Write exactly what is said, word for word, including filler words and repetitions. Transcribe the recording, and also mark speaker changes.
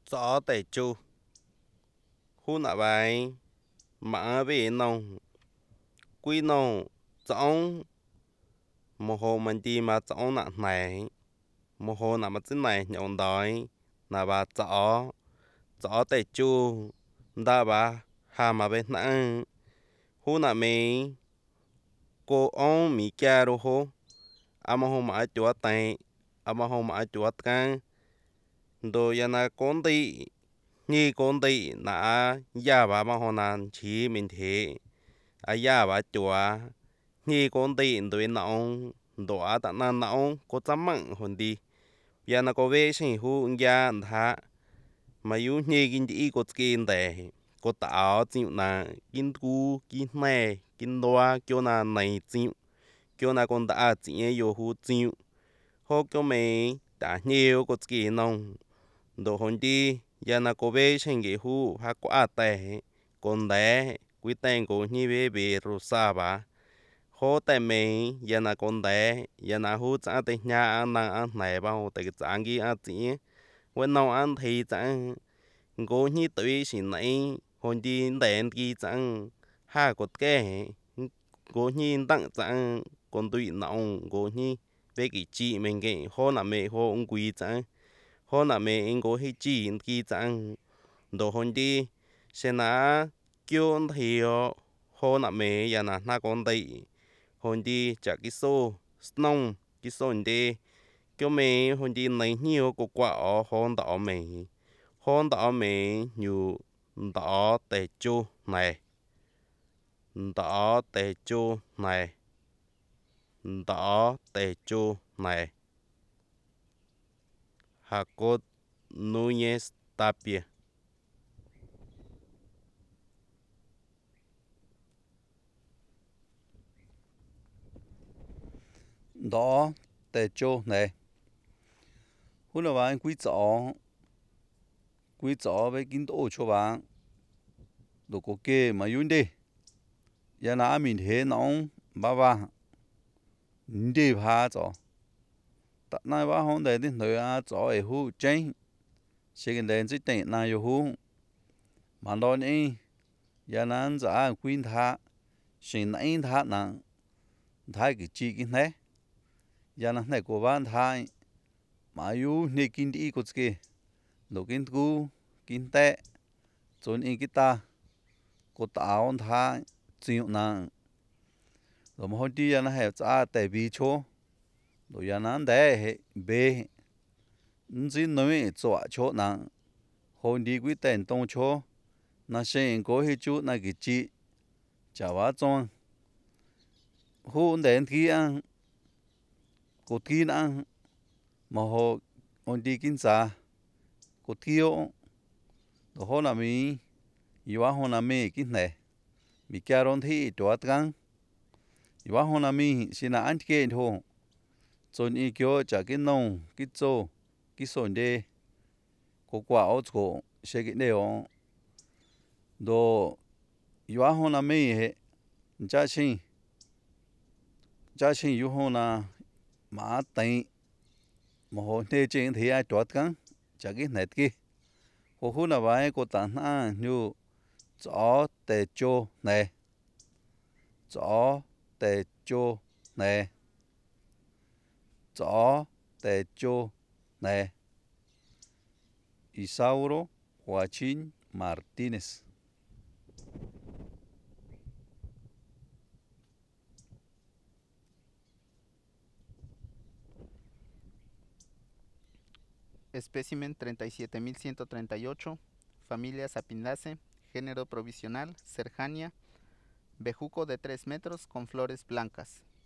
Speaker 1: Chó tè chu hú nạ bài mã về nông quý nông chóng một hồ mình đi mà chóng nạ này một hồ nạ mà chính này nhọn đói nạ bà chó chó tè chu đa bà hà mà bên nặng hú nạ mì cô ông mì cha đồ hô ama hồ mã chúa tè ama hồ mã chúa căng đồ ya na con đi như con đi nã ya bà mà hồ nan chỉ mình thế à ya bà chúa như con đi đuổi nọng đuổi tạ nan nọng có chấm mặn hồn đi ya na có về sinh hu ya thà mà yêu như kinh đi có kinh đề có tạo chịu na kinh cu kinh này kinh đoa cho na này chịu cho na con đã chỉ yêu hu chịu hô cho mày đã nhiều có kinh nông đồ hồn đi ya na có về sinh cái hu ha quá tệ con đẻ quý tên của như về về rồi sao bà hô tại mày ya na con đẻ ya na hu trả tiền nhà ăn ăn này bao tại cái trang kia ăn chỉ when nào ăn thì chẳng có như tụi xin này hồn đi đèn kia chẳng ha có cái có như đặng chẳng còn tụi nào có như về cái chị mình cái hô là mẹ hô ông quý chẳng hô là mẹ anh có hay chị kia chẳng đồ hồn đi xem na kêu thì hô là mẹ ya na na con đây hồn đi chả cái số nông cái số đi kêu mẹ hồn đi này nhiều có quả ở hồn đó mẹ hôn đó mẹ nhiều đó tệ chu này đó tệ chu này đó tệ chu này Jacob Núñez Tapia
Speaker 2: đó tè châu này hôm nay bạn quý chó quý chó với kinh tế cho bạn đồ có kê mà yun đi ya na mình thế nóng ba ba đi phá chó tại nay ba hôm nay đi nơi à chó ở hu chân sẽ cái đèn chỉ tiền na yo hu mà đó nè ya na giá quý thà xin anh thà nè thà cái chi cái này ya na này của bạn thà mà yu này kinh tế có cái đồ kinh tế kinh tế chọn ý cái ta có tạo thà chịu nè rồi mà hồi đi ya na hay trả tại vì chỗ rồi ya na để bê chỉ nói cho chỗ nè hồi đi quyết định tông chỗ na xem có hay chút na cái chi chả quá trong hôm đến khi ăn có khi ăn mà họ hồi đi kinh xã có thiếu rồi họ làm gì yêu họ làm gì kinh này bị kia rồi thì đuổi căng yêu họ làm gì xin là ăn cái thôi cho nên kiểu chả cái nông cái chỗ cái sồn đi có quả ở chỗ sẽ cái này ông đồ yêu họ làm gì hết cha xin cha xin yêu họ là mà tiền mà họ này chuyện thì ai đuổi căng chả cái này kia họ hôm nào vậy có tận à như chó tè châu này chó tè châu này chó tè châu này Isauro Joaquín Martínez.
Speaker 3: Espécimen treinta y siete mil ciento treinta y ocho, familia Sapindace, género provisional, Serjania, bejuco de tres metros con flores blancas.